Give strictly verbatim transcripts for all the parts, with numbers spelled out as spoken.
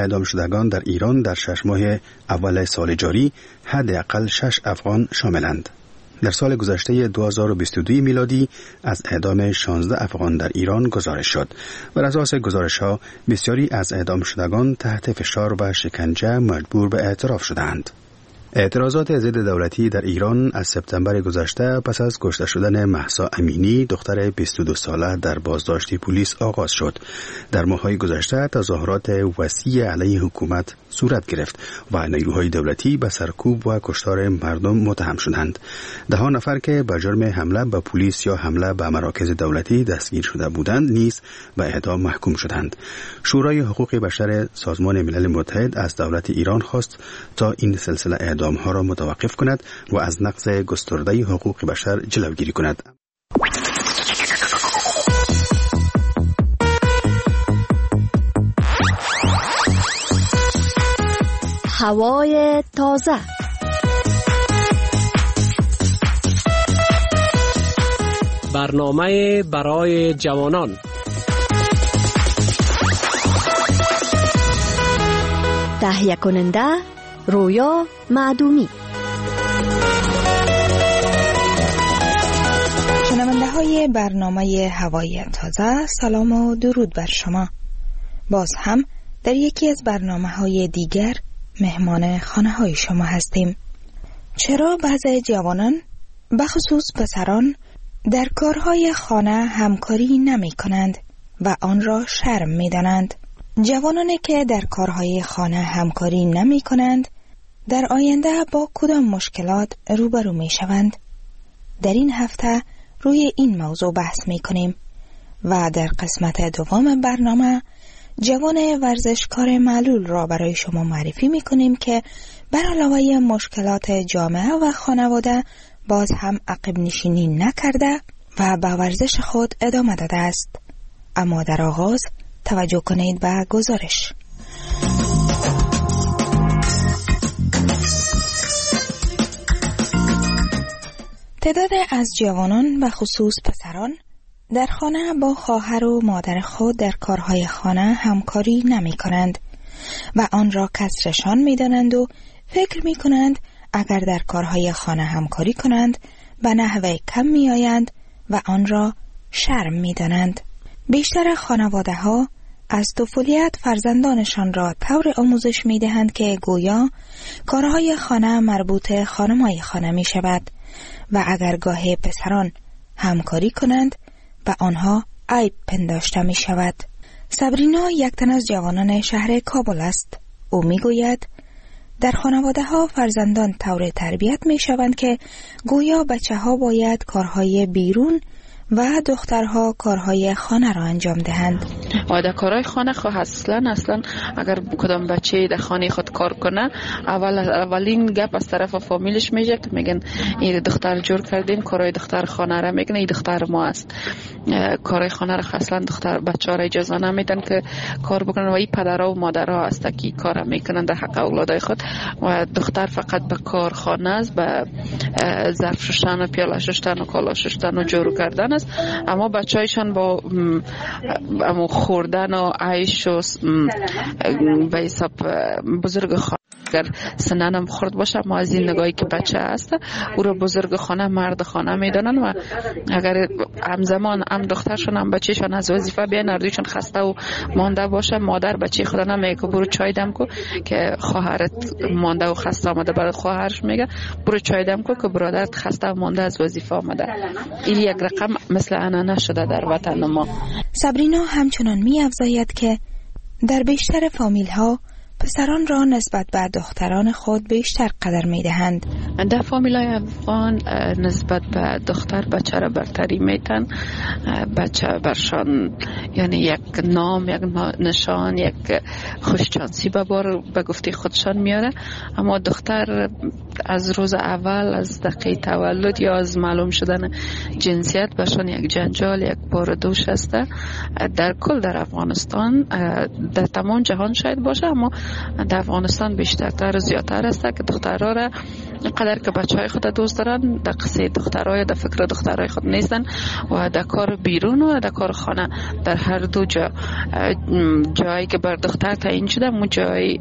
اعدام شدگان در ایران در شش ماه اول سال جاری حداقل شش افغان شاملند. در سال گذشته دو هزار و بیست و دو میلادی از اعدام شانزده افغان در ایران گزارش شد. بر اساس گزارش‌ها بسیاری از اعدام شدگان تحت فشار و شکنجه مجبور به اعتراف شدند. اعتراضات ضد دولتی در ایران از سپتامبر گذشته پس از کشته شدن مهسا امینی دختر بیست و دو ساله در بازداشت پلیس آغاز شد. در ماه‌های گذشته تظاهرات وسیع علیه حکومت صورت گرفت و نیروهای دولتی به سرکوب و کشتار مردم متهم شدند. ده ها نفر که به جرم حمله به پلیس یا حمله به مراکز دولتی دستگیر شده بودند نیز به اعدام محکوم شدند. شورای حقوق بشر سازمان ملل متحد از دولت ایران خواست تا این سلسله اعدام ها را متوقف کند و از نقض گسترده حقوق بشر جلوگیری کند. هوای تازه. برنامه برای جوانان. تهیه کننده رویا معدومی. شنونده های برنامه هوای تازه، سلام و درود بر شما. باز هم در یکی از برنامه های دیگر مهمان خانه های شما هستیم. چرا بعضی جوانان بخصوص پسران در کارهای خانه همکاری نمی کنند و آن را شرم می دانند؟ جوانانی که در کارهای خانه همکاری نمی کنند در آینده با کدام مشکلات روبرو می شوند؟ در این هفته روی این موضوع بحث می کنیم و در قسمت دوم برنامه جوان ورزشکار معلول را برای شما معرفی می کنیم که بر علاوه مشکلات جامعه و خانواده باز هم عقب نشینی نکرده و به ورزش خود ادامه داده است. اما در آغاز توجه کنید به گزارش. تعداد از جوانان و خصوص پسران در خانه با خواهر و مادر خود در کارهای خانه همکاری نمی کنند و آن را کسرشان می دانند و فکر می کنند اگر در کارهای خانه همکاری کنند به نحوه کم می آیند و آن را شرم می دانند. بیشتر خانواده ها از طفولیت فرزندانشان را طور آموزش می دهند که گویا کارهای خانه مربوط خانمای خانه می شود و اگر گاه پسران همکاری کنند به آنها عیب پنداشته می شود. صبرینا یک تن از جوانان شهر کابل است. او می گوید در خانواده ها فرزندان طور تربیت می شوند که گویا بچه ها باید کارهای بیرون و دخترها کارهای خانه را انجام دهند. و در کارهای خانه خو اصلا اصلا اگر کدام بچه در خانه خود کار کنه اول اولین گپ از طرف فامیلش میشه که میگن این دختر جور کردیم کارهای دختر خانه را، میگن این دختر ما است. کارهای خانه را اصلا دختر بچه‌ها را اجازه نمیدن که کار بکنن و این پدرها و مادرها است که کار میکنن در حق اولادای خود و دختر فقط به کار خانه است، به ظرف شستن و پیاله شستن و کالا شستن و جورو کردن است. اما بچه‌هایشان با اما خوردن و عیش و به حساب بزرگ خانه اگر سننم خورد باشه، ما از این نگاهی که بچه هست او را بزرگ خانه مرد خانه میدانن و اگر همزمان هم دخترشون هم بچهشون از وظیفه بیان اردویشون خسته و مانده باشه، مادر بچه خدا نمیگه که برو چای دم کو که خواهرت مانده و خسته آمده، برای خواهرش میگه برو چای دم کو که برادرت خسته و مانده از وظیفه آمده. این یک رقم مثل انانه شده در وطن ما. صبرینا همچنان می افزاید که در بیشتر فامیل ها پسران را نسبت به دختران خود بیشتر قدر می دهند. در فامیلای افغان نسبت به دختر بچه را برتری میتن. بچه برشان یعنی یک نام، یک نشان، یک خوشچانسی به بار به گفته خودشان میاره. اما دختر از روز اول، از دقیقه تولد یا از معلوم شدن جنسیت برشان یک جنجال، یک بار دوش است. در کل در افغانستان، در تمام جهان شاید باشه، اما در افغانستان بیشترتر و زیادتر است که دخترها را قدر که بچه های خود دوست دارن در قصه دخترای در فکر دخترای خود نیستن و در کار بیرون و در کار خانه در هر دو جا جایی که بر دختر تعیین شده اون جای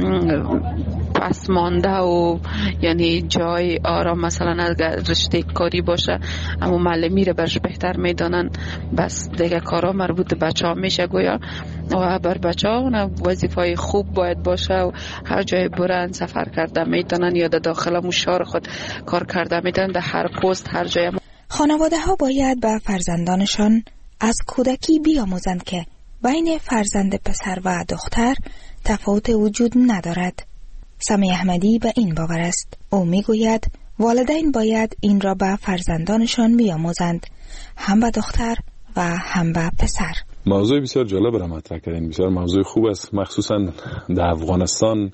پس مانده و یعنی جای آرام مثلا اگر رشته کاری باشه اما معلمی رو برش بهتر میدانن بس دیگه کارا مربوط به بچه ها میشه گویا و بر بچه ها وظیفه خوب باید باشه و هر جای برن سفر کرده میتونن یا در داخل مشار خود کار کرده میتونن در هر پست هر جای. خانواده ها باید به فرزندانشان از کودکی بیاموزند که بین فرزند پسر و دختر تفاوت وجود ندارد. سمی احمدی به این باور است. او میگوید والدین باید این را به فرزندانشان بیاموزند، هم به دختر و هم به پسر. موضوع بسیار جالب را مطرح کردین، بسیار موضوع خوب است. مخصوصا در افغانستان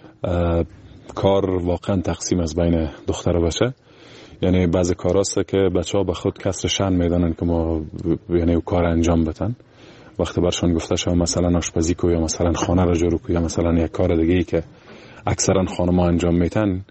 کار واقعا تقسیم از بین دختر و بچه، یعنی بعضی کار هست که بچه ها به خود کسر شأن میدانن که ما یعنی کار انجام بدن. وقتی برشان گفته شد مثلا آشپزی کو یا مثلا خانه را جارو کو یا مثلا یک کار دیگه ای که اکثرا خانم‌ها انجام میتن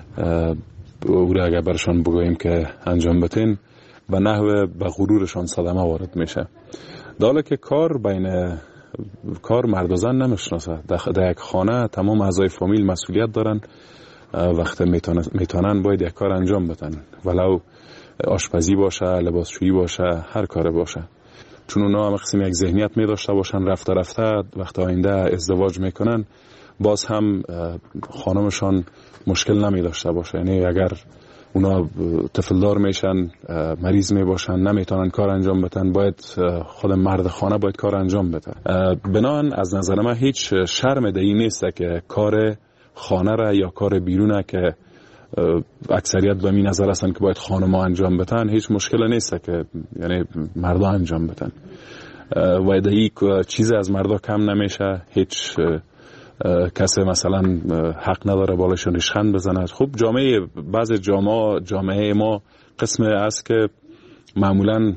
او را اگر برشان بگوییم که انجام بتین و نحوه به غرورشان صدمه وارد میشه. داله که کار بین کار مرد و زن نمیشناسه. در یک خانه تمام اعضای فامیل مسئولیت دارن، وقتی میتونن باید یک کار انجام بدن، ولو آشپزی باشه، لباسشویی باشه، هر کار باشه. چون اونا هم قسم یک ذهنیت می داشته باشن رفته رفته وقتی آینده ازدواج میکنن باز هم خانمشان مشکل نمی داشته باشه. یعنی اگر اونا طفلدار میشن، مریض می باشن، نمیتونن کار انجام بدن، باید خود مرد خانه باید کار انجام بده. بنابراین از نظر من هیچ شرم دیگه نیست که کار خانه را یا کار بیرونه که اکثریت به می نظر هستن که باید خانم‌ها انجام بدن، هیچ مشکل نیست که یعنی مردا انجام بدن و دیگه چیز از مردا کم نمیشه. هیچ کسی مثلا حق نداره بالاشون ریشخند بزند. خب جامعه بعض جامعه جامعه ما قسم است که معمولا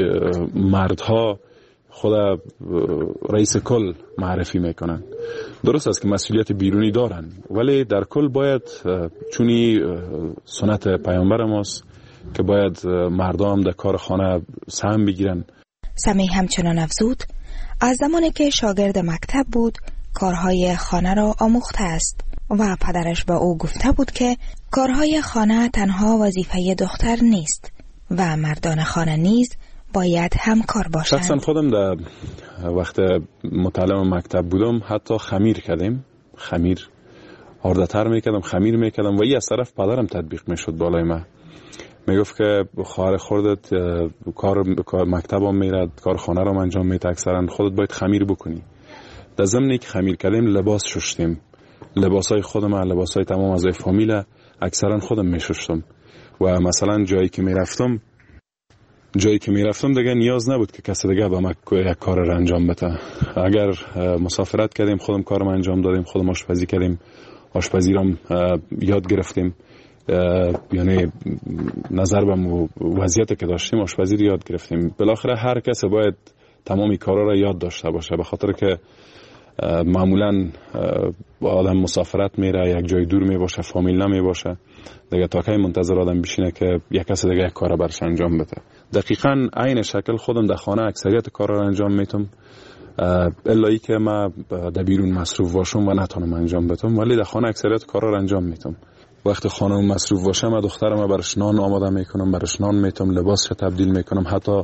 مردها خود رئیس کل معرفی میکنن. درست است که مسئولیت بیرونی دارن، ولی در کل باید چونی سنت پیامبر ماست که باید مردم در کار خانه سهم بگیرن. سمی همچنان افزود از زمانی که شاگرد مکتب بود کارهای خانه را آموخته است و پدرش به او گفته بود که کارهای خانه تنها وظیفه دختر نیست و مردان خانه نیز باید همکار باشند. شخصا خودم در وقت متعلم مکتب بودم حتی خمیر کردیم، خمیر آرده‌تر میکردم، خمیر میکردم و این از طرف پدرم تطبیق میشد بالای من. میگفت که خواهر خودت کار مکتبم میرد، کار خانه رو انجام میده، اکثرا خودت باید خمیر بکنی. در ضمنی که خمیر کردیم لباس شستیم، لباسای خودم، لباسای تمام اعضای فامیل اکثرا خودم میشستم و مثلا جایی که میرفتم جایی که میرفتم دیگه نیاز نبود که کسی دیگه با من یک کار رو انجام بده. اگر مسافرت کردیم خودم کارم انجام دادیم، خودم آشپزی کردیم، آشپزی رو یاد گرفتیم، یعنی نظر به وضعیتی که داشتیم آشپزی رو یاد گرفتیم. بالاخره هر کسی باید تمامی کارا رو یاد داشته باشه، به خاطر که معمولا آدم مسافرت میره، یک جای دور می باشه، فامیل نمی باشه، دیگه تا کی منتظر آدم بشینه که یک کس دیگه یک کار برش انجام بده. دقیقاً عین شکل خودم در خانه اکثریت کارا رو انجام میتم، الا ای که ما در بیرون مصروف باشم و نتونم انجام بدم، ولی در خانه اکثریت کارا رو انجام میتم. وقتی خانم مصروف باشه ما دخترم برش نان آماده میکنم، برش نان میتم، لباسش تبدیل میکنم، حتی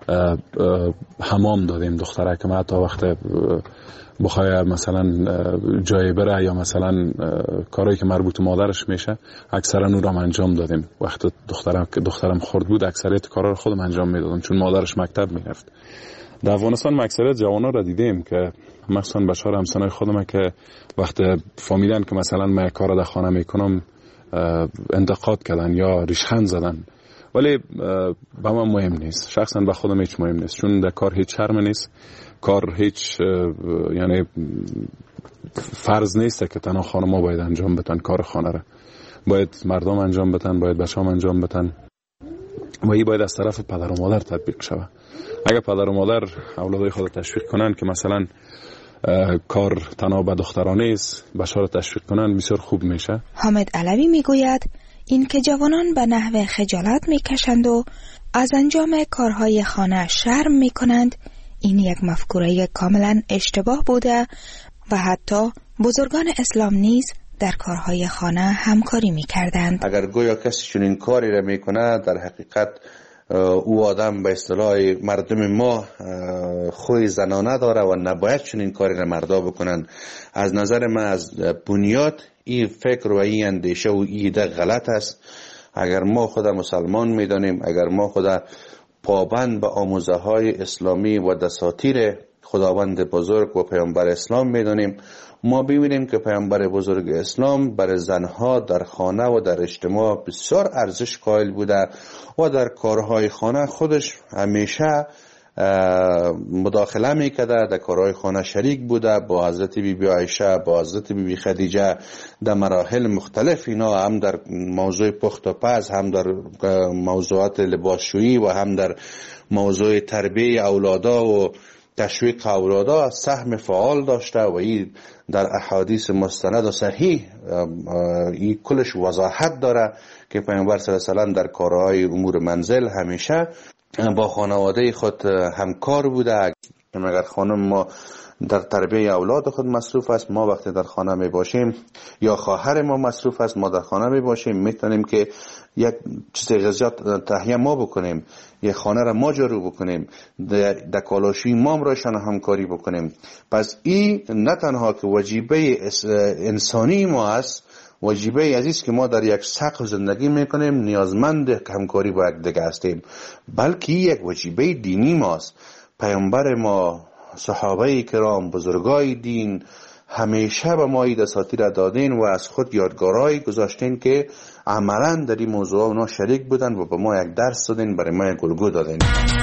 حمام دادیم دختره که حتی وقت بخواه مثلا جای بره یا مثلا کارهایی که مربوط به مادرش میشه اکثرا اون رو انجام دادیم. وقت دخترم که دخترم خرد بود اکثریت کارا رو خودم انجام میدادم چون مادرش مکتب میرفت. در افغانستان اکثریت جوانا رو دیدیم که مثلا بچه‌ها همسنای خودم که وقت فهمیدن که مثلا من کارا در خانه میکنم انتقاد کردن یا ریشخند زدن، ولی به من مهم نیست، شخصا به خودم هیچ مهم نیست، چون در کار هیچ شرم نیست. کار هیچ یعنی فرض نیست که تنها خانم‌ها باید انجام بدن کار خانه را، باید مردم انجام بدن، باید بچه‌ها انجام بدن و این باید از طرف پدر و مادر تطبیق شود. اگر پدر و مادر اولادای خود تشویق کنن که مثلا کار تنها به دخترانه است، بچه‌ها را تشویق کنن بسیار خوب میشه. حامد علوی میگوید این که جوانان به نحو خجالت میکشند و از انجام کارهای خانه شرم میکنند، این یک مفکوره کاملا اشتباه بوده و حتی بزرگان اسلام نیز در کارهای خانه همکاری میکردند. اگر گویا کسی چنین کاری را میکنه، در حقیقت او آدم به اصطلاح مردم ما خوی زنانه داره و نباید چنین کاری را مردا بکنن. از نظر من از بنیاد این فکر و این اندیشه و این ایده غلط است. اگر ما خدا مسلمان میدانیم، اگر ما خدا پابند به آموزه های اسلامی و دساتیر خداوند بزرگ و پیامبر اسلام میدانیم، ما ببینیم که پیامبر بزرگ اسلام برای زنها در خانه و در اجتماع بسیار ارزش قائل بوده و در کارهای خانه خودش همیشه مداخله میکرده، در کارهای خانه شریک بوده. با حضرت بی بی عایشه، با حضرت بی بی خدیجه در مراحل مختلف، اینا هم در موضوع پخت و پز، هم در موضوعات لباسشویی و هم در موضوع تربیه اولادا و تشویق اولادا سهم فعال داشته و این در احادیث مستند و صحیح این کلش وضاحت داره که پیامبر صلی الله علیه و آله در کارهای امور منزل همیشه با خانواده خود همکار بوده. اگر خانم ما در تربیه اولاد خود مصروف است، ما وقتی در خانه می باشیم، یا خواهر ما مصروف است ما در خانه می باشیم، میتونیم که یک چیز غذیات تهیه ما بکنیم، یک خانه را ما جارو بکنیم، در کالاشوی ما روشن همکاری بکنیم. پس این نه تنها که وجیبه انسانی ما است، وجیبه عزیز که ما در یک سقف زندگی میکنیم، نیازمند همکاری با یک دیگه هستیم، بلکه یک وجیبه دینی ماست. پیامبر ما، صحابه کرام، بزرگای دین همیشه به ما دساتیر دادین و از خود یادگارایی گذاشتین که عملا در این موضوع اونا شریک بودن و به ما یک درس دادین، برای ما یک الگو دادین.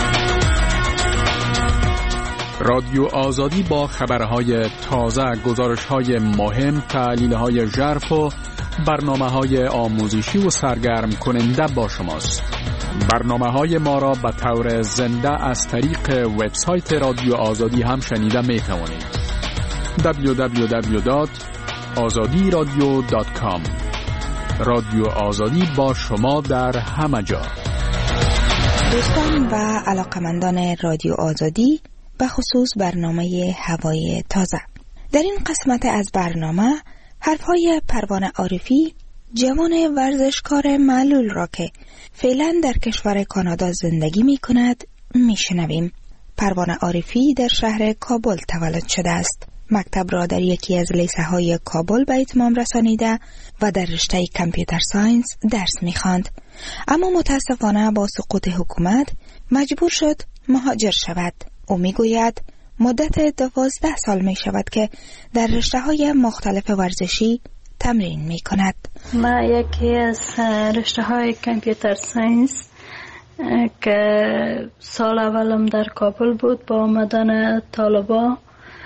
رادیو آزادی با خبرهای تازه، گزارش‌های مهم، تحلیل‌های ژرف و برنامه‌های آموزشی و سرگرم کننده با شماست. برنامه‌های ما را به طور زنده از طریق وبسایت رادیو آزادی هم شنیده می‌توانید. دبلیو دبلیو دبلیو دات آزادی رادیو دات کام. رادیو آزادی با شما در همه جا. دوستان و علاقمندان رادیو آزادی، به خصوص برنامه هوای تازه، در این قسمت از برنامه حرفهای پروانه عارفی، جوان ورزشکار معلول را که فعلا در کشور کانادا زندگی می کند می شنویم. پروانه عارفی در شهر کابل تولد شده است. مکتب را در یکی از لیسه های کابل به اتمام رسانیده و در رشته کامپیوتر ساینس درس می خواند. اما متاسفانه با سقوط حکومت مجبور شد مهاجر شود. او می گوید مدت دوازده سال می شود که در رشته های مختلف ورزشی تمرین می کند. ما یکی از رشته های کامپیوتر ساینس که سال اولم در کابل بود، با آمدن طالبا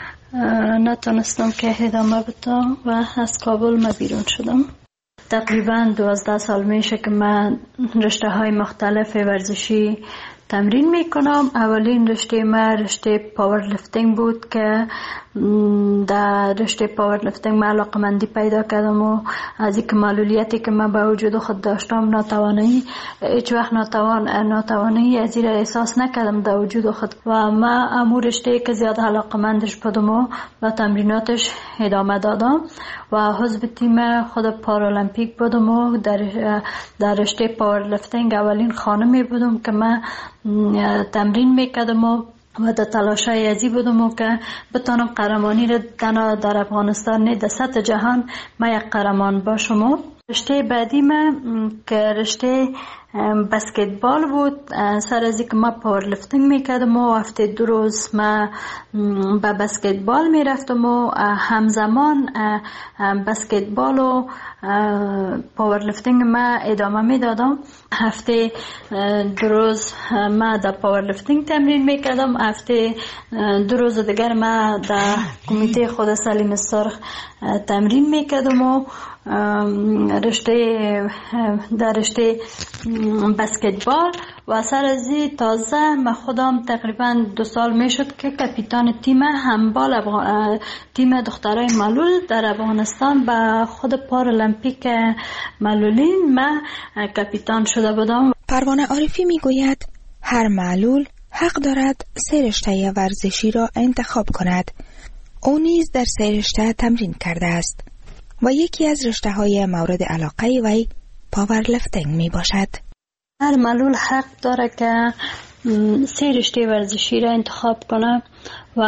نتونستم که ادامه بدم و از کابل ما بیرون شدم. تقریبا دوازده سال میشه که من رشته های مختلف ورزشی تمرین میکنم. اولین رشته ما رشته پاور لیفتینگ بود که در رشته پاور لیفتینگ من علاقمندی پیدا کردم و از این معلولیتی که من به وجود خود داشتم، ناتوانی، هیچ وقت ناتوان ناتوانی از این احساس نکردم در وجود خود و من امور رشته که زیاد علاقمندش بودم و با تمریناتش ادامه دادم و حزب تیم خود پارالمپیک بودم و در در رشته پاور لیفتینگ اولین خانمی بودم که من تمرین میکردم و و در تلاشای ازی بودم و که بتانم قهرمانی را تنها در افغانستان نه در سطح جهان ما یک قهرمان باشم. رشته بعدی من که رشته بسکتبال بود، سر از اینکه ما پاور لیفتینگ میکردم و هفته دو روز ما با بسکتبال میرفتم و همزمان بسکتبال و پاور لیفتینگ ما ادامه میدادم. هفته دو روز ما در پاور لیفتینگ تمرین میکردم، هفته دو روز دیگر ما در کمیته خود سلیم سرخ تمرین میکردم و رشته در رشته بسکتبال و سر ازی تازه من خودم تقریبا دو سال می شد که کپیتان تیم هندبال افغان... تیم دخترای معلول در افغانستان به خود پارالمپیک معلولین من کپیتان شده بودم. پروانه عارفی می گوید هر معلول حق دارد سه رشته ورزشی را انتخاب کند. او نیز در سه رشته تمرین کرده است و یکی از رشته های مورد علاقه وی پاورلفتینگ می باشد. هر معلول حق داره که سه رشته ورزشی را انتخاب کنه و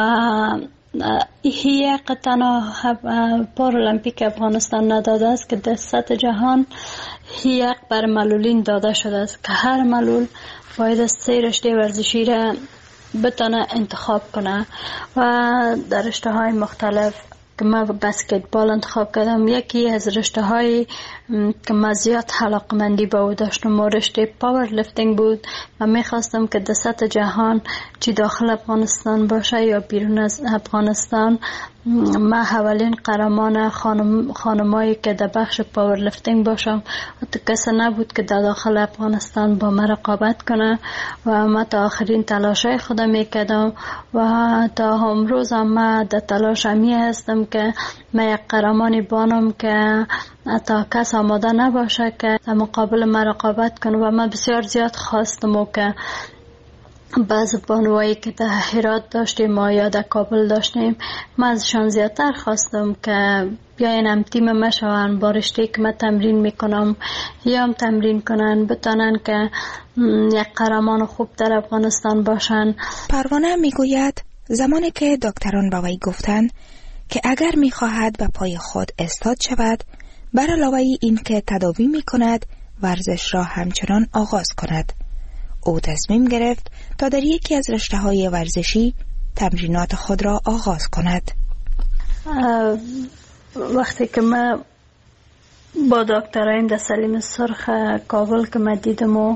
یک تنها پارالمپیک افغانستان نداده است که در سطح جهان یک بر معلولین داده شده است که هر معلول باید سه رشته ورزشی را بتونه انتخاب کنه و در رشته های مختلف که من بسکتبال انتخاب کردم. یکی از رشته های که من زیاد علاقه‌مندی به او داشتم و رشته پاور لفتینگ بود و میخواستم که در سطح جهان چی داخل افغانستان باشه یا بیرون از افغانستان من اولین قهرمان خانم خانمایی که در بخش پاور لفتینگ باشم و تو کسی نبود که در داخل افغانستان با من رقابت کنه و من تا آخرین تلاشای خودم میکردم و تا امروز هم من در تلاش همی هستم که من یک قهرمانی بانم که تا کس آماده نباشه که در مقابل من رقابت کنه و من بسیار زیاد خواستم و که بعض بانوایی که در هرات داشتیم ما یا در کابل داشتیم من ازشان زیادتر خواستم که بیاین هم تیم ما شوان با رشته که من تمرین میکنم یا هم تمرین کنن بتانن که یک قهرمان خوب در افغانستان باشن. پروانه میگوید زمانی که دکتران با وی گفتند که اگر میخواهد به پای خود استاد شود بر علاوه این که تداوی میکند ورزش را همچنان آغاز کند. او تصمیم گرفت تا در یکی از رشته‌های ورزشی تمرینات خود را آغاز کند. وقتی که من با دکترایم در سلیم سرخ کابل که من دیدم و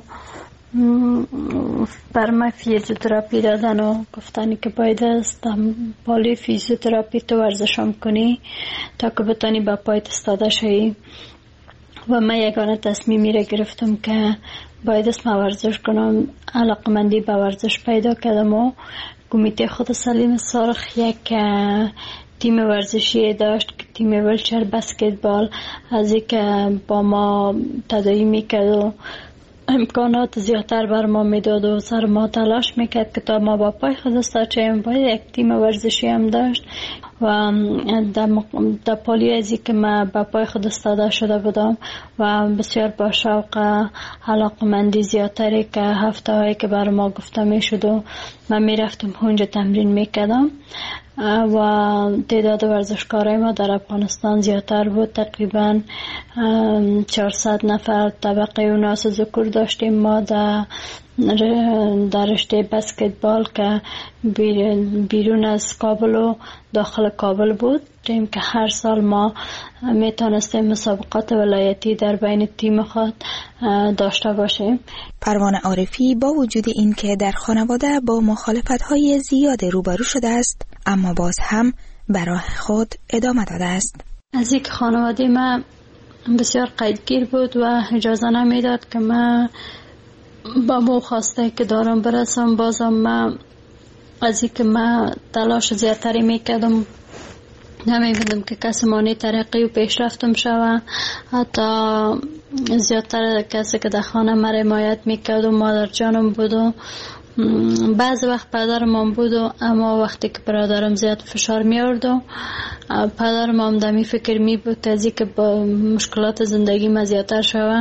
بر من فیزیوتراپی دادن و گفتن که باید است پالی فیزیوتراپی تو ورزشم کنی تا که بتانی با پایت استاده شوی و من یگانه تصمیمی را گرفتم که باید است من ورزش کنم. علاقمندی به ورزش پیدا کردم و کمیته خود سلیم سرخ یک تیم ورزشی داشت که تیم ویلچر بسکتبال از این که با ما تداوی میکرد و امکانات زیادتر بر ما میداد و سر ما تلاش میکرد که تا ما با پای خود استاد شویم. باید یک تیم ورزشی هم داشت و در پالی ازی که من با پای خود استاده شده بودم و بسیار با شوق علاقمندی زیادتری که هفته هایی که بر ما گفته میشد و من میرفتم اونجا تمرین میکردم و تعداد ورزشکارای ما در افغانستان زیادتر بود. تقریبا چهارصد نفر طبقه اوناس ذکور داشتیم ما در در رشته بسکتبال که بیرون از کابل و داخل کابل بود که هر سال ما میتونستیم مسابقات ولایتی در بین تیم خود داشته باشیم. پروانه عارفی با وجود این که در خانواده با مخالفت‌های زیاد روبرو شده است اما باز هم برای خود ادامه داده است. از یک خانواده من بسیار قیدگیر بود و اجازه نمیداد که من با مو خواسته که دارم برسم. بازم من از این که من تلاش زیادتری میکردم نمیبودم که کسی مانی ترقی و پیشرفتم شوه. حتی زیادتر کسی که در خانه مرا حمایت میکرد و مادر جانم بود و بعض وقت پدرم هم بود و اما وقتی که برادرم زیاد فشار می آورد و پدرم هم دمی فکر می بود از اینکه با مشکلات زندگی ما زیادتر شوه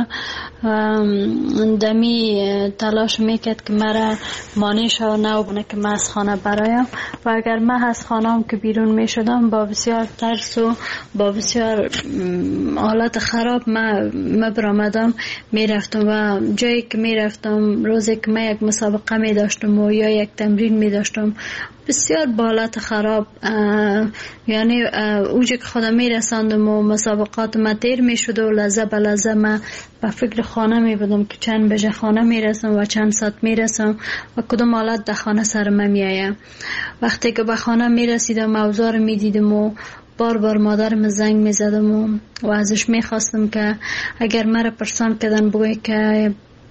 دمی تلاش میکرد که مرا مانع شوه نه بونه که من از خانه برایم و اگر من از خانه هم که بیرون می شدم با بسیار ترس و با بسیار حالت خراب من برآمدم می رفتم و جایی که می رفتم روزی که من یک مسابقه می داشتم و یا یک تمرین می داشتم بسیار بالات خراب یعنی اونجا که خودم می رساندم و مسابقات ما تیر می شد و لحظه به لحظه من به فکر خانه می بودم که چند بجه خانه می رسم و چند ساعت می رسم و کدام حالت در خانه سر من می آیم. وقتی که به خانه می رسیدم اوضاع می دیدم و بار بار مادرم زنگ می زدم و, و ازش می خواستم که اگر مرا پرسان کردن بگوی که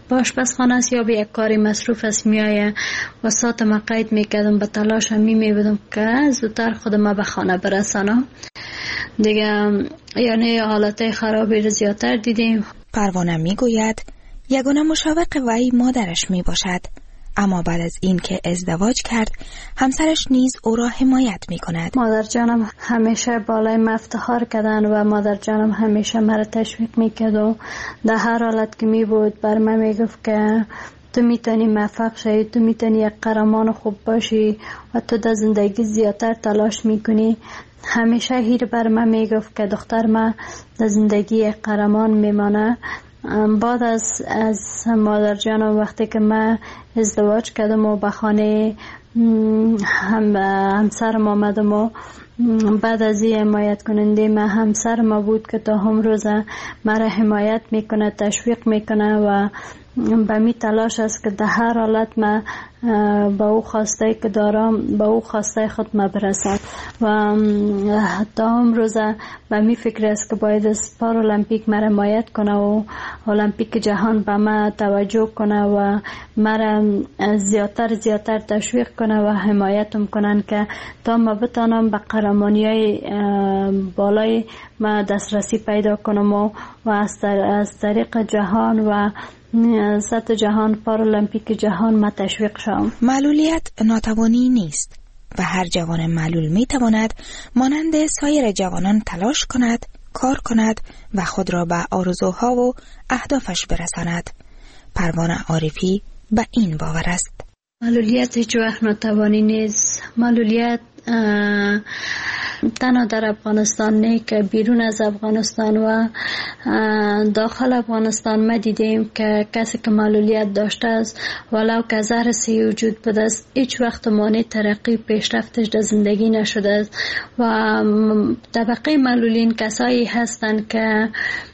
به آشپزخانه است یا به یک کاری مصروف است میایه و ساعت ما قید میکردم، به تلاش می میبودم که زودتر خودم به خانه برسانم دیگه. یعنی حالت خرابی رو زیادتر دیدیم. پروانه میگوید یگانه مشوق وی مادرش می باشد، اما بعد از این که ازدواج کرد همسرش نیز او را حمایت می کند. مادر جانم همیشه بالای من افتخار کردن و مادر جانم همیشه مرا تشویق می کرد و در هر حالت که می بود بر من می گفت که تو میتونی موفق شی، تو میتونی یک قهرمان خوب باشی و تو در زندگی زیادتر تلاش میکنی. همیشه هیر بر من میگفت که دختر من در زندگی یک قهرمان میمانه. بعد از از مادر جانم وقتی که من ازدواج کردم و به خانه هم همسرم آمدم و بعد از این حمایت کننده من همسر ما بود که تا هم روز مرا حمایت میکنه، تشویق میکنه و به می تلاش است که در هر حالت من با او خواسته که دارم با او خواسته خود ما برسد و تا هم روز به می فکر است که باید از پارالمپیک مرا حمایت کنه و المپیک جهان به ما توجه کنه و مرا زیادتر زیادتر تشویق کنه و حمایتم کنن که تا ما بتانم به قهرمانی‌های بالای ما دسترسی پیدا کنم و از طریق جهان و سطح جهان پارالمپیک جهان ما تشویق شوم. معلولیت ناتوانی نیست و هر جوان معلول می تواند مانند سایر جوانان تلاش کند، کار کند و خود را به آرزوها و اهدافش برساند. پروانه عارفی به این باور است. معلولیت هیچ وقت ناتوانی نیست. معلولیت تنها در افغانستان نه که بیرون از افغانستان و داخل افغانستان ما دیدیم که کسی که معلولیت داشته است ولو که زهر سی وجود بوده است هیچ وقت مانع ترقی پیشرفتش در زندگی نشده است و طبقه معلولین کسایی هستند که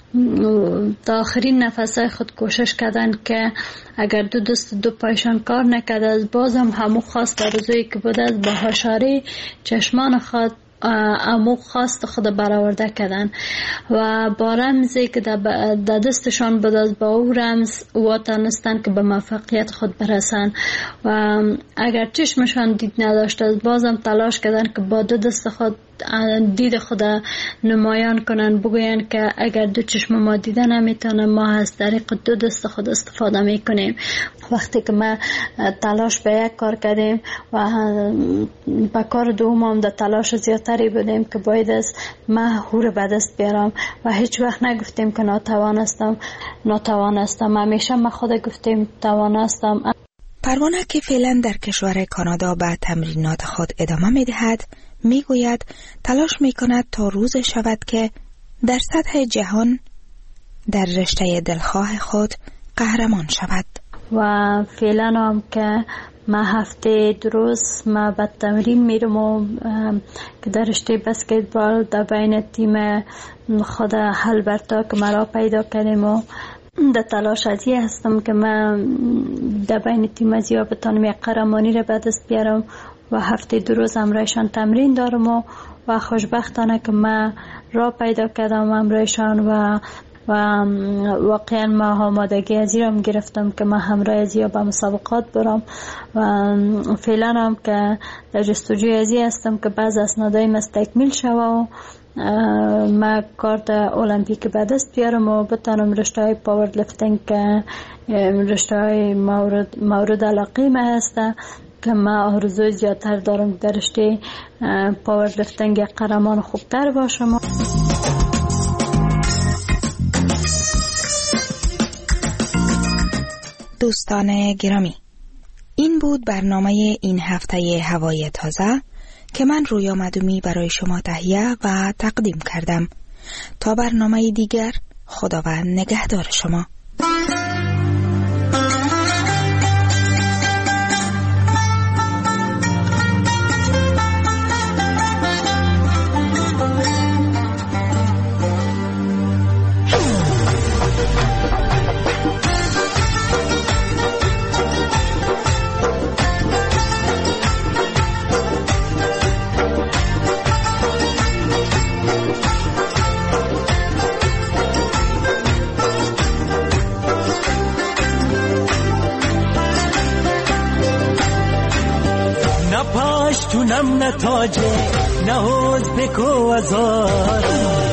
تا آخرین نفسای خود کوشش کردن که اگر دو دست دو پایشان کار نکرده از بازم همو خواست آرزویی که بوده از با هشاری چشمان خود امو خواست خود برآورده کردن و با رمزی که در دستشان بود از با او رمز واتانستن که به موفقیت خود برسن و اگر چشمشان دید نداشت از بازم تلاش کردن که با دو دست خود دید خود نمایان کنن، بگوین که اگر دو چشم ما دیده نمیتونه ما از طریق دو دست خود استفاده میکنیم. وقتی که ما تلاش به یک کار کردیم و به کار دوم هم در تلاش زیادتری بودیم که باید از ما هور به دست بیارم و هیچ وقت نگفتیم که ناتوان هستم ناتوان هستم همیشه ما خود گفتیم توان هستم. پروانه که فعلا در کشور کانادا به تمرینات خود ادامه میدهد میگوید تلاش میکند تا روز شود که در سطح جهان در رشته دلخواه خود قهرمان شود. و فعلا هم که ما هفته دو روز ما به تمرین میرم و که در رشته بسکتبال در بین تیم خود هلبرتا که مرا پیدا کردیم و در تلاش ازی هستم که من در بین تیم ازیا بتانم یک قهرمانی را به دست بیارم و هفته دو روز امرایشان تمرین دارم و, و خوشبختانه که من را پیدا کردم امرایشان و و واقعا ما آمادگی ازی را گرفتم که من همراه ازیا به مسابقات برم و فعلا هم که در جستجوی ازی هستم که بعض اسنادای مستکمیل شوه و ما کارت المپیک به دست بیارم و بتانم رشته های پاور لفتینگ که رشته های مورد, مورد علاقه ما هسته که ما آرزوی زیادتر دارم در رشته پاور لفتینگ قهرمان خوبتر باشم. دوستان گرامی، این بود برنامه این هفته هوای تازه که من رویا مدومی برای شما تهیه و تقدیم کردم. تا برنامه دیگر، خداوند نگهدار شما. پشتونم نه تاجه نه حوز بکو ازار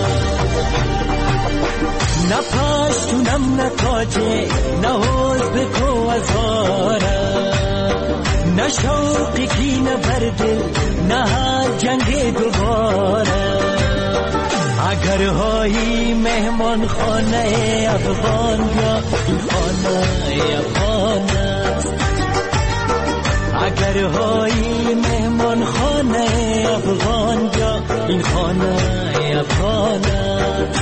نه پشتونم نه تاجه نه حوز بکو ازار نه شوقی کی نه بردل نه جنگ دوباره اگر هایی مهمان خانه افغان یا این خانه افغان است اگر هایی مهمان خانه افغان یا این خانه افغان است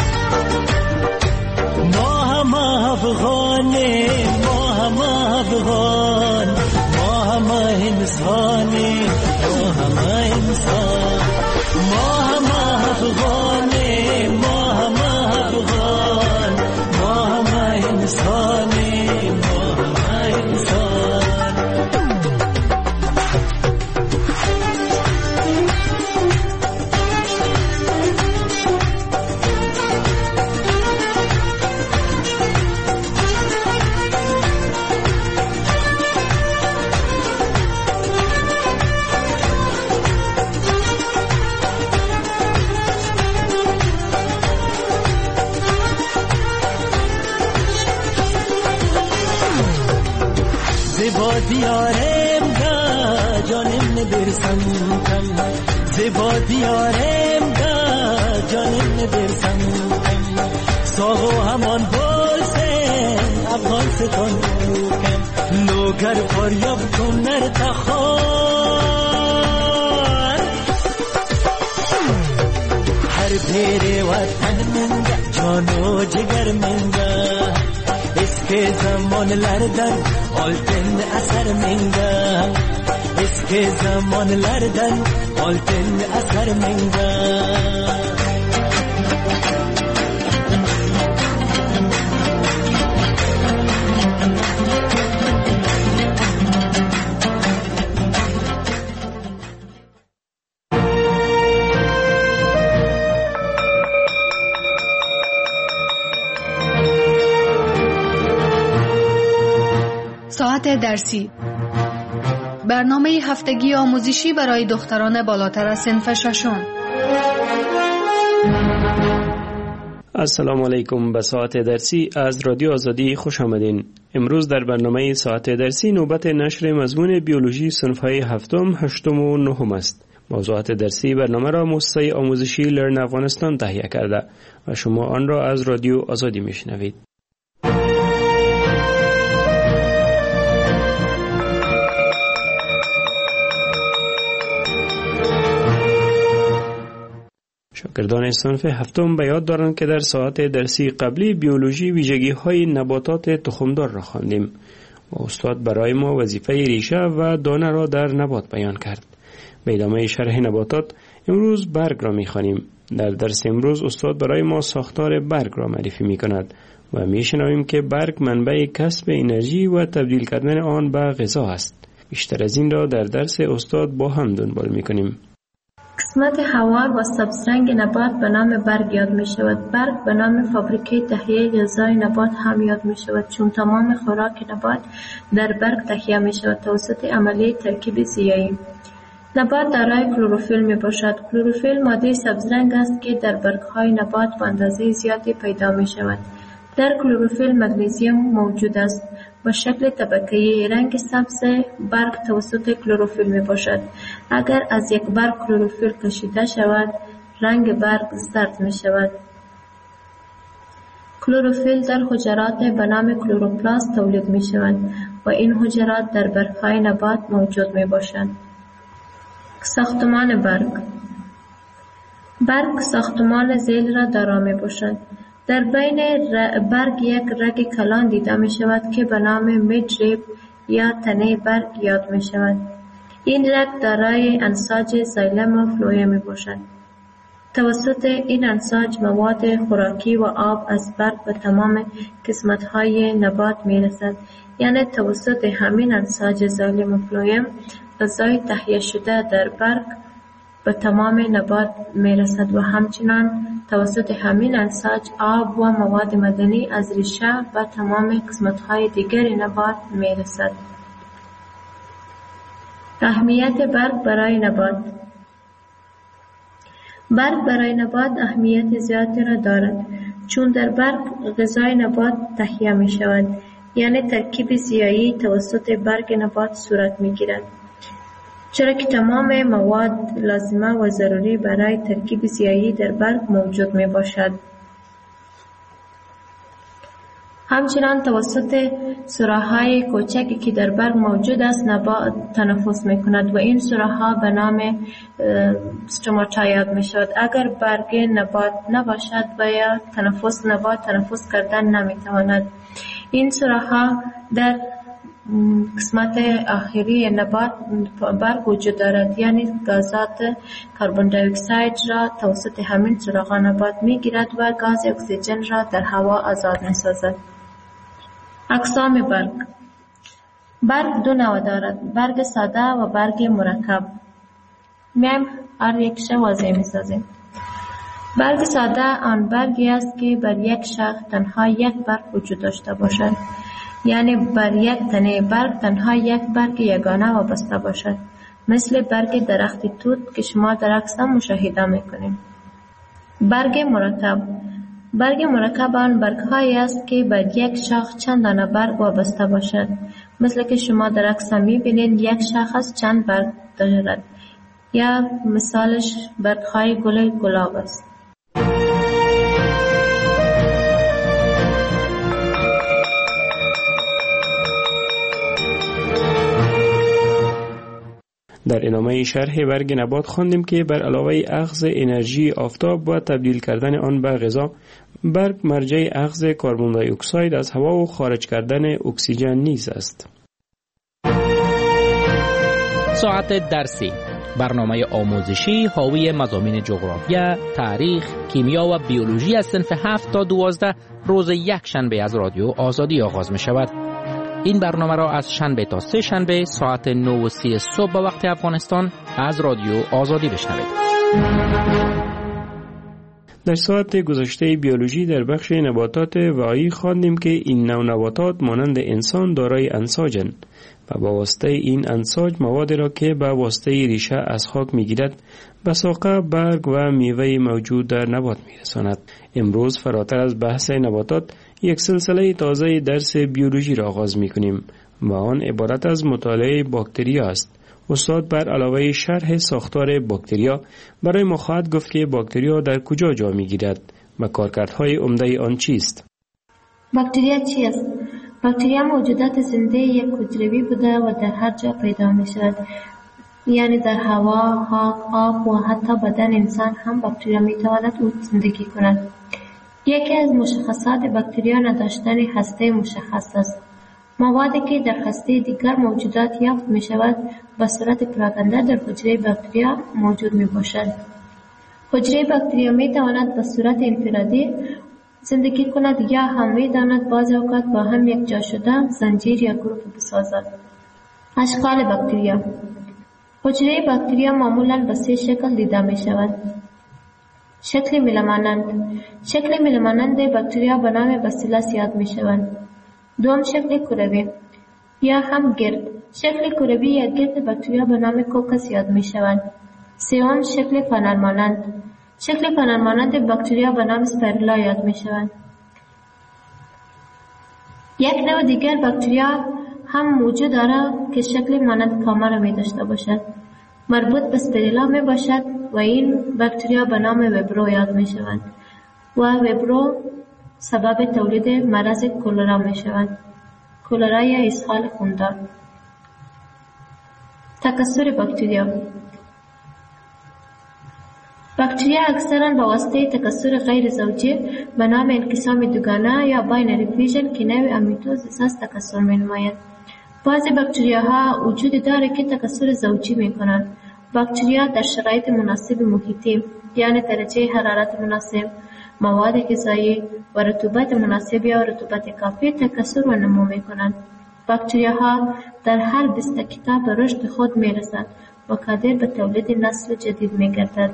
ما هم افغانه ما هم افغان ما هم انسانی ما هم انسان ما هم افغانه ما هم افغان ما هم انسانی ما هم انسان زیبا دیارم دا جانم نبرسم کم زیبا دیارم دا جانم نبرسم کم ساغو همان بلسن افغان ستان کم لوگر فریاب کن نرتخان هر پیر وطن منگا جانو جگر منگا اسکه زمان لردن آلتن اثر منگا اسکه زمان لردن آلتن اثر منگا ساعت درسی برنامه هفتگی آموزشی برای دختران بالاتر از صنف ششم. السلام علیکم. به ساعت درسی از رادیو آزادی خوش آمدین. امروز در برنامه ساعت درسی نوبت نشر مضمون بیولوژی صنف‌های هفتم، هشتم و نهم است. موضوعات درسی برنامه را مؤسسه آموزشی لرن افغانستان تهیه کرده و شما آن را از رادیو آزادی میشنوید. شاگردان صنف هفتم به یاد دارند که در ساعت درسی قبلی بیولوژی ویژگی‌های نباتات تخمدار را خواندیم و استاد برای ما وظیفه ریشه و دانه را در نبات بیان کرد. به ادامه شرح نباتات امروز برگ را می‌خوانیم. در درس امروز استاد برای ما ساختار برگ را معرفی می‌کند و می‌شنویم که برگ منبع کسب انرژی و تبدیل کردن آن به غذا است. بیشتر از این را در درس استاد با هم دنبال می‌کنیم. قسمت هوا و سبزرنگ نبات به نام برگ یاد می شود. برگ به نام فابریکه تهیه غذای نبات هم یاد می شود، چون تمام خوراک نبات در برگ تهیه می شود توسط عملیه ترکیب ضیایی. نبات دارای کلروفیل می باشد. کلروفیل ماده سبزرنگ است که در برگ‌های نبات به اندازه زیادی پیدا می شود. در کلروفیل مگنیزیم موجود است. با شکل طبقه‌ای رنگ سبز برگ توسط کلروفیل می باشد. اگر از یک برگ کلروفیل کشیده شود، رنگ برگ زرد می شود. کلروفیل در حجرات به نام کلوروپلاست تولید می شود و این حجرات در برگ‌های نبات موجود می باشند. ساختمان برگ. برگ ساختمان ذیل را دارا می باشد. در بین برگ یک رگ کلان دیده می شود که به نام میدریب یا تنه برگ یاد می شود. این رگ دارای انساج زایلم و فلویم می باشد. توسط این انساج مواد خوراکی و آب از برگ به تمام قسمت‌های نبات می رسد. یعنی توسط همین انساج زایلم و فلویم غذای تهیه شده در برگ به تمام نبات می رسد و همچنان توسط همین انساج آب و مواد معدنی از ریشه و تمام قسمت‌های دیگر نبات می رسد. اهمیت برگ برای نبات. برگ برای نبات اهمیت زیادی را دارد، چون در برگ غذای نبات تهیه می شود، یعنی ترکیب زیایی توسط برگ نبات صورت می گیرد، چرا که تمام مواد لازمه و ضروری برای ترکیب زیایی در برگ موجود می باشد. همچنان توسط سوراخ‌های کوچکی که در برگ موجود است نبات تنفس می کند و این سوراخ‌ها به نام استوماتا یاد می شود. اگر برگ نبات نباشد و یا تنفس نبات تنفس کردن نمی تواند. این سوراخ‌ها در قسمت آخری نبات برگ وجود دارد، یعنی گازات کربن دی اکساید را توسط همین سوراخ‌ها نبات می گیرد و گاز اکسیژن را در هوا آزاد می سازد. اقسام برگ. برگ دو نوع دارد، برگ ساده و برگ مرکب. میم هر یکش واضح می سازیم. برگ ساده آن برگی است که بر یک شاخ تنها یک برگ وجود داشته باشد، یعنی بر یک تنه برگ تنها یک برگ یگانه وابسته باشد، مثل برگ درخت توت که شما در عکس مشاهده میکنید. برگ مرکب. برگ مرکب آن برگ‌هایی است که بر یک شاخ چند دانه برگ وابسته باشد، مثل که شما در عکس می‌بینید یک شاخ چند برگ دارد، یا مثالش برگ‌های گل گلاب است. در ادامه شرح برگ نبات خواندیم که بر علاوه اخذ انرژی آفتاب و تبدیل کردن آن به غذا، برگ مرجع اخذ کربن دی اکساید از هوا و خارج کردن اکسیژن نیز است. ساعت درسی، برنامه آموزشی حاوی مضامین جغرافیا، تاریخ، کیمیا و بیولوژی از صنف هفت تا دوازده روز یک شنبه از رادیو آزادی آغاز می شود. این برنامه را از شنبه تا سه شنبه ساعت نه و سی صبح به وقت افغانستان از رادیو آزادی بشنوید. در ساعت گذشته بیولوژی در بخش نباتات وایی خواندیم که این نوع نباتات مانند انسان دارای انساجند و با واسطه این انساج مواد را که به واسطه ریشه از خاک میگیرد به ساقه برگ و میوه موجود در نبات میرساند. امروز فراتر از بحث نباتات یک سلسله تازه درس بیولوژی را آغاز میکنیم و آن عبارت از مطالعه باکتریا است. استاد بر علاوه شرح ساختار باکتریا برای ما خواهد گفت که باکتریا در کجا جا میگیرد و کارکردهای عمده آن چیست. باکتریا چیست؟ باکتریا موجودات زنده یک حجروی بوده و در هر جا پیدا می شود، یعنی در هوا، خاک، آب و حتی بدن انسان هم باکتریا می تواند او زندگی کند. یکی از مشخصات باکتریا نداشتن هسته مشخص است. موادی که در هسته دیگر موجودات یافت می شود به صورت پراکنده در حجره باکتریا موجود می باشد. حجره باکتریا می تواند به صورت انفرادی زندگی کند یا هم می تواند بعضی اوقات با هم یک جا شده زنجیر یا گروه بسازد. اشکال باکتریا. حجره باکتریا معمولا به سه شکل دیده می شود. شکل میله مانند. شکل میله مانند باکتریا به نام باسیلس یاد می شوند. دوم شکل کروی یا هم گرد. شکل کروی یا گرد باکتریا به نام کوکس یاد می شوند. سوم شکل فنر مانند. شکل فنر مانند باکتریا به نام اسپیرولا یاد می شوند. یک نوع دیگر باکتریا هم موجود دارد که شکل مانند کامر می داشته باشد. مربوط به اسپیرولا می باشد و این باکتریا به نام وبرو یاد می شوند و وبرو سبب تولید مرض کولرا می شود. کولرا یا اسهال خوندار. تکثر باکتریا. باکتریا اکثرا با واسطه تکثر غیر زوجی به نام انقسام دوگانه یا باینری فیوژن که نوع امیتوزیس است تکثر می نماید. بعضی باکتریاها وجود دارد که تکثر زوجی می کنند. باکتریا در شرایط مناسب محیطی یعنی درجه حرارت مناسب، مواد غذایی و رطوبت مناسب یا رطوبت کافی تکثر و نمو می کنند. باکتریاها در هر بیست دقیقه به رشد خود می رسند و قادر به تولید نسل جدید می گردد.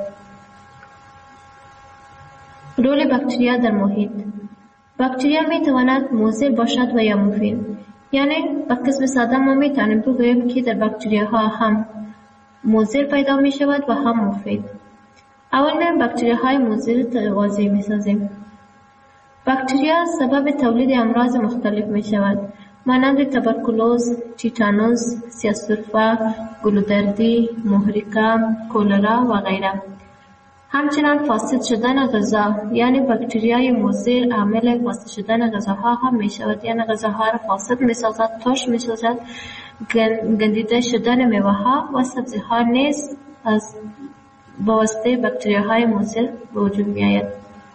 رول باکتریا در محیط. باکتریا می تواند مضر باشد و یا مفید. یعنی به قسم ساده ما میتونیم بگوییم که در باکتریاها هم مضر پیدا می شود و هم مفید. اول میریم باکتریاهای مضر تغذیه می سازیم. باکتریا سبب تولید امراض مختلف می شود مانند تبرکلوز، تیتانوس، سیاه‌سرفه، گلودردی، محرقه، کولرا و غیره. همچنان فاسد شدن غذا، یعنی باکتریای مضر عامل فاسد شدن غذاها هم می شود، یعنی غذاها را فاسد می سازد، ترش می سازد. گندیده شدن میوه ها و سبزی ها نیز از واسطه باکتریاهای مضر به وجود می آید.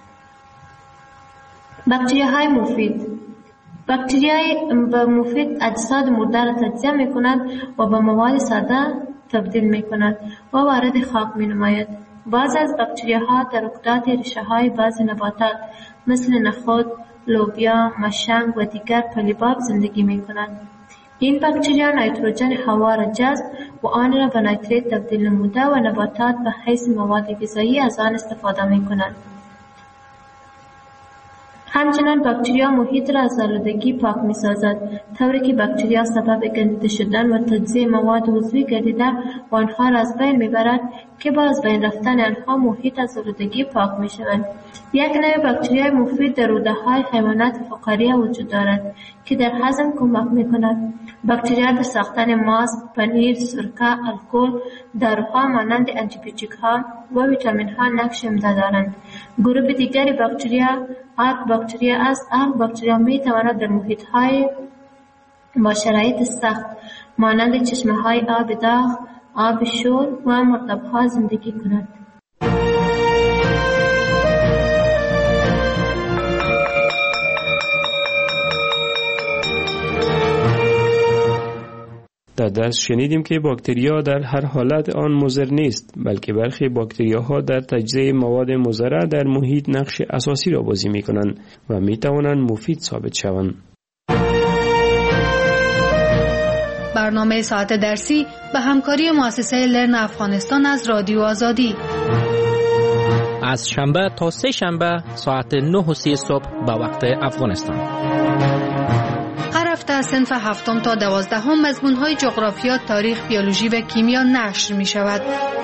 باکتریاهای مفید باکتریای مفید اجساد مرده را تجزیه می کند و به مواد ساده تبدیل می کند و وارد خاک می نماید. بعض از باکتریاها در رکدات ریشه های بعض نباتات مثل نخود، لوبیا، مشنگ و دیگر پلیباب زندگی می کنند. این باکتریا نیتروژن هوا را جذب و آن را به نیتریت تبدیل نموده و نباتات به حیث مواد غذایی از آن استفاده می کنند. همچنان باکتریا محیط را از آلودگی پاک می سازد، طوری که باکتریا سبب گندیده شدن و تجزیه مواد عضوی گردیده و آنها را از بین می برد که با از بین رفتن آنها محیط از آلودگی پاک می شود. یک نوع باکتریای مفید در روده های حیوانات فقاریه وجود دارد که در هضم کمک می کند. باکتریا در ساختن ماست، پنیر، سرکه، الکل، داروها مانند آنتیبیوتیک ها و ویتامین ها نقش عمده دارند. گروه دیگری باکتریا آرک باکتریا است. آرک باکتریا می تواند در محیط های با شرایط سخت مانند چشمه های آب داغ، آب شور و مرطب ها زندگی کند. در درس شنیدیم که باکتریا در هر حالت آن مضر نیست، بلکه برخی باکتریاها در تجزیه مواد مضره در محیط نقش اساسی را بازی می کنند و می توانند مفید ثابت شوند. برنامه ساعت درسی به همکاری مؤسسه لرن افغانستان از رادیو آزادی از شنبه تا سه شنبه ساعت نه و سی صبح به وقت افغانستان. هر هفته از صنف هفتم تا دوازدهم مضمون‌های جغرافیا، تاریخ، بیولوژی و کیمیا نشر می شود.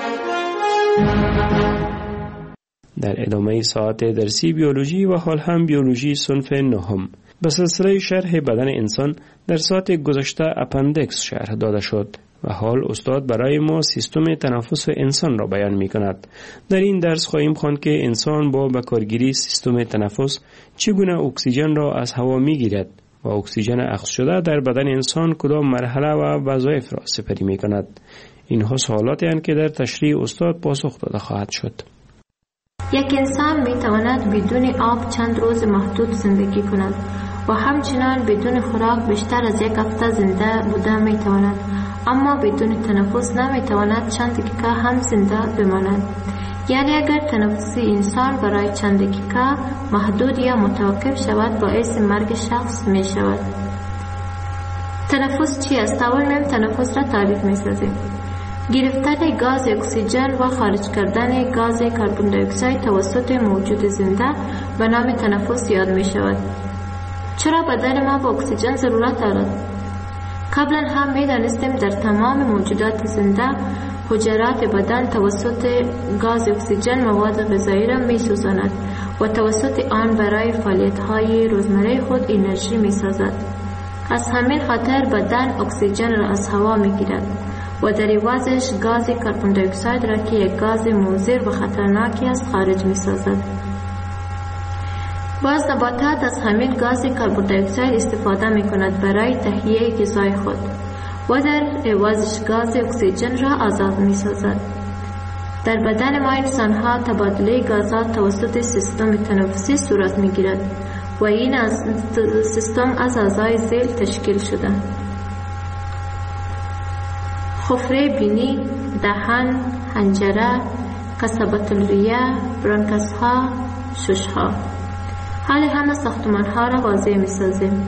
در ادامه ساعت درسی بیولوژی و حال هم بیولوژی صنف نهم به سلسله شرح بدن انسان در ساعت گذشته اپندکس شرح داده شد و حال استاد برای ما سیستم تنفس انسان را بیان می کند. در این درس خواهیم خواند که انسان با بکارگیری سیستم تنفس چگونه اکسیژن را از هوا می گیرد و اکسیژن اخذ شده در بدن انسان کدام مرحله و وظایف را سپری می کند. اینها سوالاتی هستند که در تشریح استاد پاسخ داده خواهد شد. یک انسان می تواند بدون آب چند روز محدود زندگی کند و همچنان بدون خوراک بیشتر از یک هفته زنده بوده می تواند، اما بدون تنفس نمی تواند چند دقیقه هم زنده بماند. یعنی اگر تنفس انسان برای چند دقیقه محدود یا متوقف شود باعث مرگ شخص می شود. تنفس چی است؟ اول میم تنفس را تعریف می سازیم. گرفتن گاز اکسیژن و خارج کردن گاز کربن دی اکساید توسط موجود زنده به نام تنفس یاد می شود. چرا بدن ما با اکسیژن ضرورت دارد؟ قبلا هم می دانستیم در تمام موجودات زنده حجرات بدن توسط گاز اکسیژن مواد غذایی را می سوزاند و توسط آن برای فعالیت های روزمره خود انرژی می سازد. از همین خاطر بدن اکسیژن را از هوا می گیرد و در عوضش گاز کربن دی اکساید را که یک گاز مضر و خطرناکی است خارج می سازد. بعض نباتات از همین گاز کربن دی اکساید استفاده می کند برای تهیه غذای خود و در عوضش گاز اکسیژن را آزاد می سازد. در بدن ما انسان ها تبادله گازات توسط سیستم تنفسی صورت می گیرد و این از سیستم از اعضای ذیل تشکیل شده: خفره بینی، دهان، حنجره، قصبة الریه، برانکس ها، شش ها. حال همه ساختمان ها را واضح می سازیم.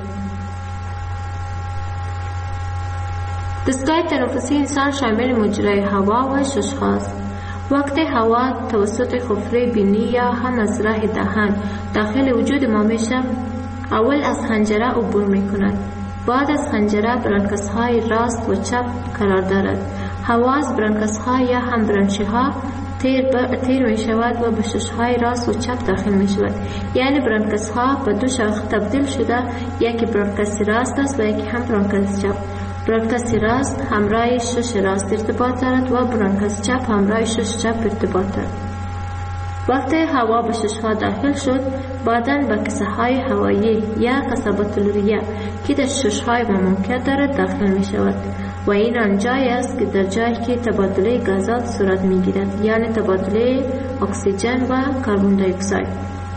دستگاه تنفسی انسان شامل مجرای هوا و شش هاست. وقتی هوا توسط خفره بینی یا هم از راه دهان داخل وجود ما میشه، اول از حنجره عبور میکند بعد از حنجره برانکس های راست و چپ قرار دارد. هوا از برانکس ها یا هم برانچه ها تیر, تیر می شود و به شش های راست و چپ داخل می شود. یعنی برانکس ها به دو شاخه تبدیل شده، یکی برانکس راست است و یکی هم برانکس چپ. برانکس راست همراه شش راست ارتباط دارد و برانکس چپ همراه شش چپ ارتباط دارد. وقتی هوا به شش ها داخل شد، بعداً به کسه های هوایی یا قصبات الریه که در شش های ممکن دارد داخل می شود و این آنجایی است که در جایی که تبادله گازات صورت می گیرد، یعنی تبادله اکسیژن و کربن دی اکساید.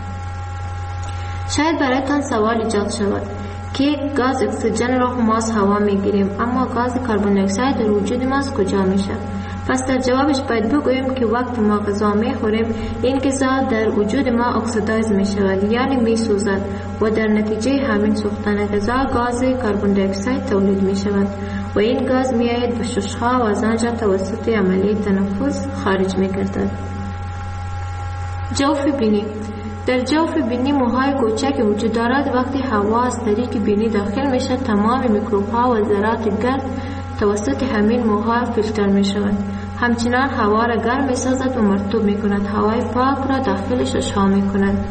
شاید برایتان سوال ایجاد شود که گاز اکسیژن را ما از هوا می گیریم، اما گاز کربن دی اکساید در وجود ما از کجا می شود؟ پس در جوابش باید بگوییم که وقت ما غذا می خوریم، این غذا در وجود ما اکسیدایز می شود، یعنی می سوزد و در نتیجه همین سوختن غذا گاز کربن دی اکساید تولید می شود و این گاز می آید به ششها و از آنجا توسط عملیه تنفس خارج می گردد. جوف بینی. در جوف بینی موهای کوچک وجود دارد. وقتی هوا از طریق بینی داخل می شود، تمام میکروب ها و ذرات گرد توسط همین موها فیلتر می شود. همچنان هوا را گرم می سازد و مرطوب می کند. هوای پاک را داخل ششها می کند.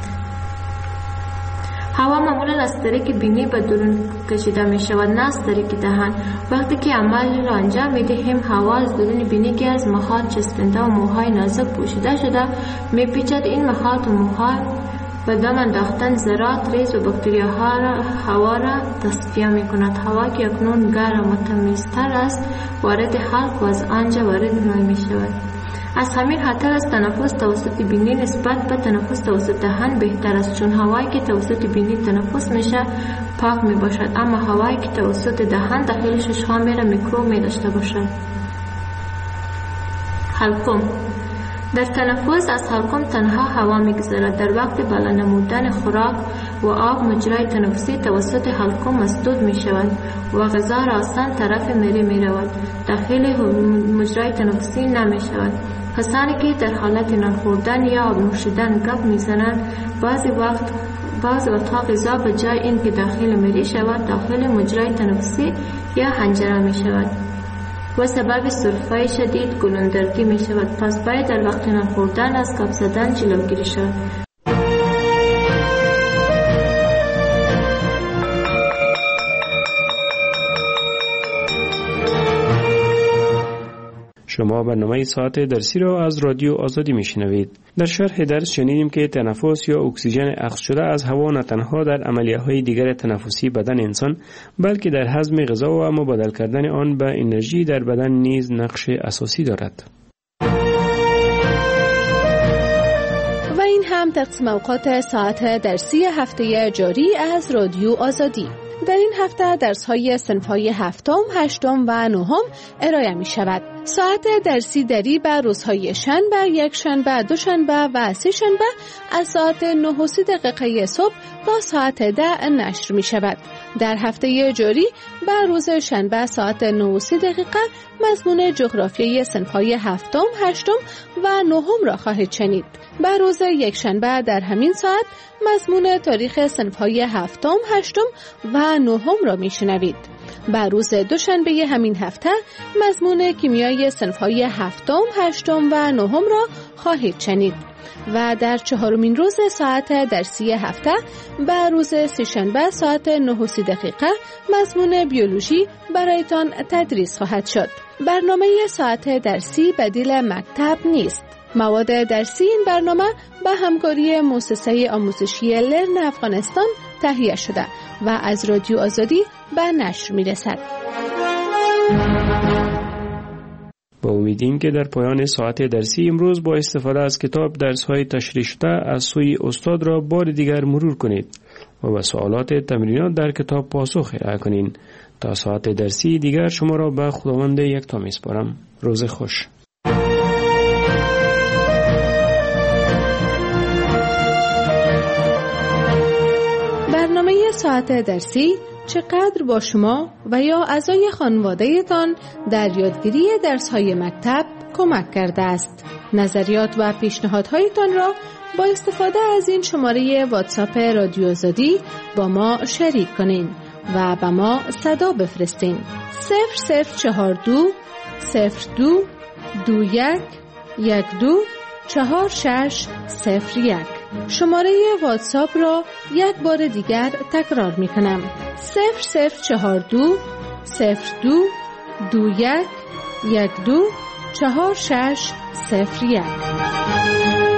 هوا معمولا از طریق بینی به درون کشیده می شود، نه از طریق دهان. وقتی که عمل را انجام می دهیم، هوا از درون بینی که از مخاط چسبنده و موهای نازک پوشیده شده می پیچد. این مخاط و موها و دم انداختن ذرات ریز و باکتریاها را هوا را تصفیه می کند. هوا که اکنون گرم و تمیزتر است وارد حلق و از آنجا وارد مای می شود. از همین خاطر از تنفس توسط بینی نسبت به تنفس توسط دهان بهتر است، چون هوایی که توسط بینی تنفس میشه پاک می باشد، اما هوایی که توسط دهان داخل ششها میره میکروب می داشته باشد. حلقوم. در تنفس از حلقوم تنها هوا میگذرد. در وقت بالا نمودن خوراک و آب مجرای تنفسی توسط حلقوم مسدود می شود و غذا را آسان طرف میری می رود، داخل مجرای تنفسی نمی شود. کسانی که در حالت نان خوردن یا آب نوشیدن گپ می زنند، بعضی وقت بعضی وقتها غذا به جای این که داخل میری شود داخل مجرای تنفسی یا حنجره می شود و سبب سرفه شدید گلوندردی می شود. پس باید در وقت نان خوردن از گپ زدن جلوگیری شود. شما برنامه ساعت درسی را از رادیو آزادی میشنوید. در شرح درس شنیدیم که تنفس یا اکسیژن اخذ شده از هوا نه تنها در عملیه‌های دیگر تنفسی بدن انسان، بلکه در هضم غذا و مبادل کردن آن به انرژی در بدن نیز نقش اساسی دارد. و این هم تقسیم اوقات ساعت درسی هفته جاری از رادیو آزادی. در این هفته درس‌های صنف‌های هفتم، هشتم و نهم ارائه می شود. ساعت درسی دری بر روزهای شنبه، یک شنبه، دو شنبه و سه شنبه از ساعت نه و سی دقیقه صبح تا ساعت ده نشر می شود. در هفته جاری بر روز شنبه ساعت نه و سی دقیقه مضمون جغرافیای صنف‌های هفتم، هشتم و نهم را خواهید شنید. بر روز یک شنبه در همین ساعت مضمون تاریخ صنف‌های هفتم، هشتم و نهم را میشنوید. بر روز دوشنبه همین هفته مضمون کیمیای صنف‌های هفتم، هشتم و نهم را خواهید شنید. و در چهارمین روز ساعت درسی هفته بر روز سه‌شنبه ساعت نه و سی دقیقه مضمون بیولوژی برایتان تدریس خواهد شد. برنامه ساعت درسی بدیل مکتب نیست. مواد درسی این برنامه به همکاری مؤسسه آموزشی لرن افغانستان تهیه شده و از رادیو آزادی به نشر می رسد. با امیدیم که در پایان ساعت درسی امروز با استفاده از کتاب درس‌های تشریح شده از سوی استاد را بار دیگر مرور کنید و به سوالات تمرینات در کتاب پاسخ ارائه کنید. تا ساعت درسی دیگر شما را به خداوند یکتا می‌سپارم. روز خوش. برنامه ساعت درسی چقدر با شما و یا اعضای خانواده‌تان در یادگیری درس‌های مکتب کمک کرده است. نظریات و پیشنهادهایتان را با استفاده از این شماره واتساپ رادیو آزادی با ما شریک کنین. و به ما صدا بفرستین. صفر صفر چهار دو صفر دو دو یک یک دو چهار شش صفر یک. شماره واتساپ را یک بار دیگر تکرار می کنم. صفر صفر چهار دو صفر دو دو یک یک دو چهار شش صفر یک.